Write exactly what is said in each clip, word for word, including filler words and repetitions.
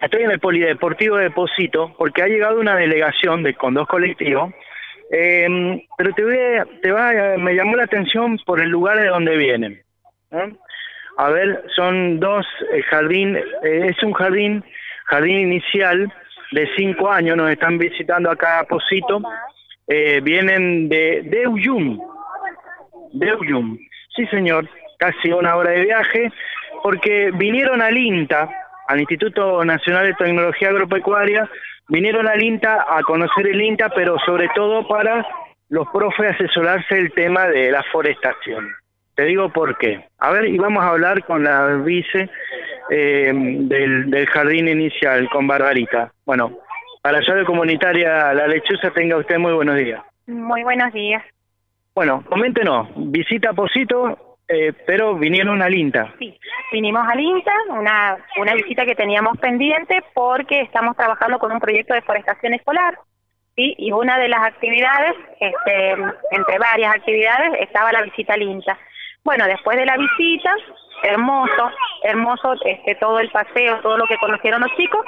Estoy en el Polideportivo de Pocito porque ha llegado una delegación de, con dos colectivos, eh, pero te, voy a, te va a, me llamó la atención por el lugar de donde vienen. ¿eh? A ver, son dos eh, jardín, eh, es un jardín, jardín inicial de cinco años, nos están visitando acá a Pocito, eh, vienen de de Uyum, de Uyum, sí señor, casi una hora de viaje, porque vinieron al INTA, al Instituto Nacional de Tecnología Agropecuaria, vinieron al INTA a conocer el INTA, pero sobre todo para los profes asesorarse el tema de la forestación. Te digo por qué. A ver, y vamos a hablar con la vice eh, del, del jardín inicial, con Barbarita. Bueno, para Radio Comunitaria La Lechuza, tenga usted muy buenos días. Muy buenos días. Bueno, coméntenos, visita a Pocito, eh, pero vinieron al INTA. Sí, vinimos al INTA, una, una visita que teníamos pendiente porque estamos trabajando con un proyecto de forestación escolar, ¿sí? Y una de las actividades, este, entre varias actividades, estaba la visita al INTA. Bueno, después de la visita, hermoso, hermoso este, todo el paseo, todo lo que conocieron los chicos,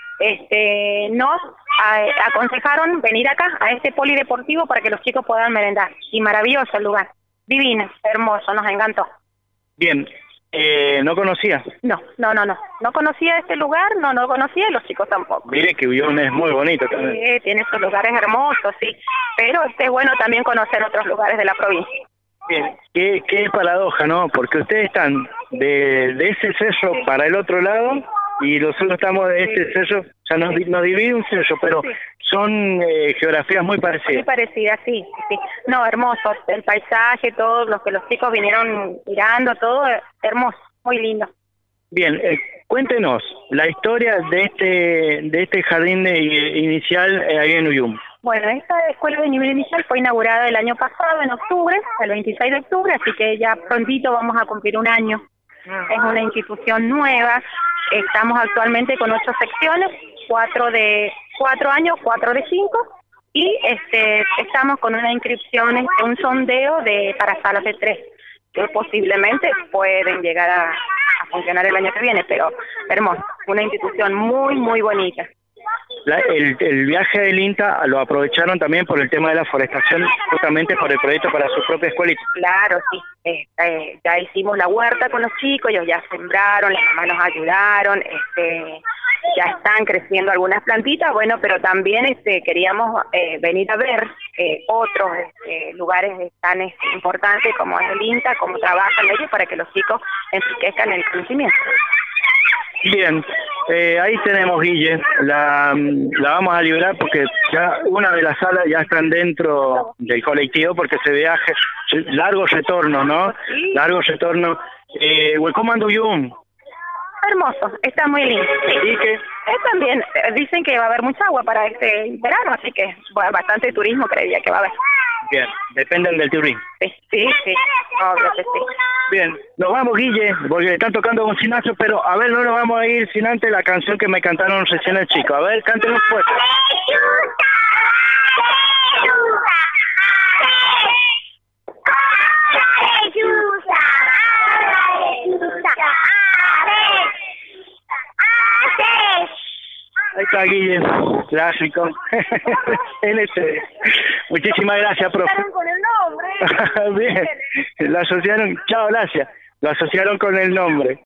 este, nos a, aconsejaron venir acá, a este polideportivo, para que los chicos puedan merendar. Y maravilloso el lugar, divino, hermoso, nos encantó. Bien, eh, ¿no conocía? No, no, no, no, no conocía este lugar, no, no conocía, y los chicos tampoco. Mire que Uyum es muy bonito también. Sí, tiene sus lugares hermosos, sí, pero es bueno también conocer otros lugares de la provincia. Bien, qué, qué paradoja, ¿no? Porque ustedes están de, de ese cerro sí. para el otro lado y nosotros estamos de este sí. cerro, o sea, nos, nos divide un cerro, pero sí. son eh, geografías muy parecidas. Muy parecidas, sí, sí. No, hermoso, el paisaje, todo lo que los chicos vinieron mirando, todo hermoso, muy lindo. Bien, eh, cuéntenos la historia de este de este jardín de, inicial eh, ahí en Uyum. Bueno, esta escuela de nivel inicial fue inaugurada el año pasado, en octubre, el veintiséis de octubre, así que ya prontito vamos a cumplir un año. Es una institución nueva, estamos actualmente con ocho secciones, cuatro de cuatro años, cuatro de cinco, y este estamos con una inscripción, un sondeo de para salas de tres, que posiblemente pueden llegar a, a funcionar el año que viene, pero hermoso, una institución muy, muy bonita. La, el, el viaje del INTA lo aprovecharon también por el tema de la forestación, justamente por el proyecto para su propia escuelita. Claro, sí. Este, ya hicimos la huerta con los chicos, ellos ya sembraron, las mamás nos ayudaron, este, ya están creciendo algunas plantitas, bueno, pero también este, queríamos eh, venir a ver eh, otros este, lugares tan este, importantes como es el INTA, cómo trabajan ellos para que los chicos enriquezcan el conocimiento. Bien, eh, ahí tenemos Guille, la, la vamos a liberar porque ya una de las salas ya están dentro del colectivo porque ese viaje, largo retorno, ¿no? Sí. Largo retorno. Eh, ¿Cómo anda Uyum? Hermoso, está muy lindo. Sí. ¿Y qué? Eh, también eh, dicen que va a haber mucha agua para este verano, así que bueno, bastante turismo creía que va a haber. Bien, dependen del turismo. Sí, sí, sí, obvio que sí. Bien, nos vamos, Guille, porque están tocando bocinazo, pero a ver, no nos vamos a ir sin antes la canción que me cantaron recién el chico. A ver, cántenos fuerte. Ahí está Guille, clásico. N T. Muchísimas gracias, profe. Con el nombre. Bien, lo asociaron, chao, gracias. Lo asociaron con el nombre.